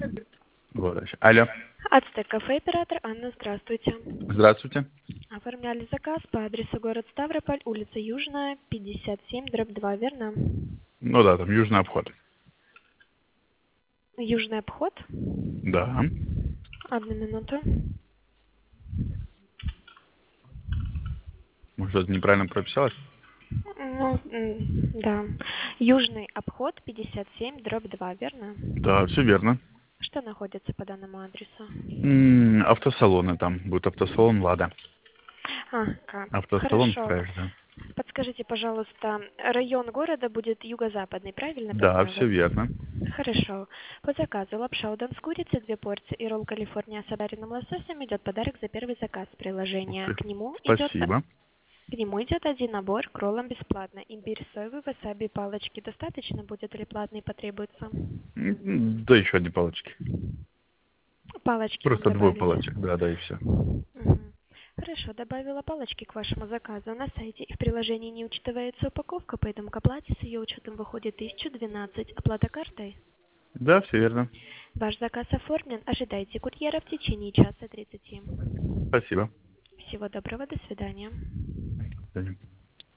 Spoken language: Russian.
Вот. Алло. Ацтек кафе, оператор Анна, здравствуйте. Здравствуйте. Оформляли заказ по адресу город Ставрополь, улица Южная, 57/2, верно? Ну да, там южный обход. Южный обход. Да. Одну минуту. Может, что-то неправильно прописалось? Ну, да. Южный обход, 57/2, верно? Да, все верно. Что находится по данному адресу? Автосалоны там. Будет автосалон «Лада». Автосалон Хорошо. «Фреш», да. Подскажите, пожалуйста, район города будет юго-западный, правильно Да, поняла все вас? верно. Хорошо. По заказу лапша удон с курицей, 2 порции и ролл Калифорния с обжаренным лососем идет подарок за первый заказ Ух приложения. ты. К Спасибо. нему идет один набор к роллам бесплатно. Имбирь, соевый, васаби, палочки достаточно будет или платные потребуются? Да еще одни палочки. Палочки вам Просто двое добавить? палочек. Да, да, и все. Мгм. Хорошо, добавила палочки к вашему заказу. На сайте и в приложении не учитывается упаковка, поэтому к оплате с ее учетом выходит 1012. Оплата картой? Да, все верно. Ваш заказ оформлен. Ожидайте курьера в течение часа 30. Спасибо. Всего доброго, до свидания. До свидания.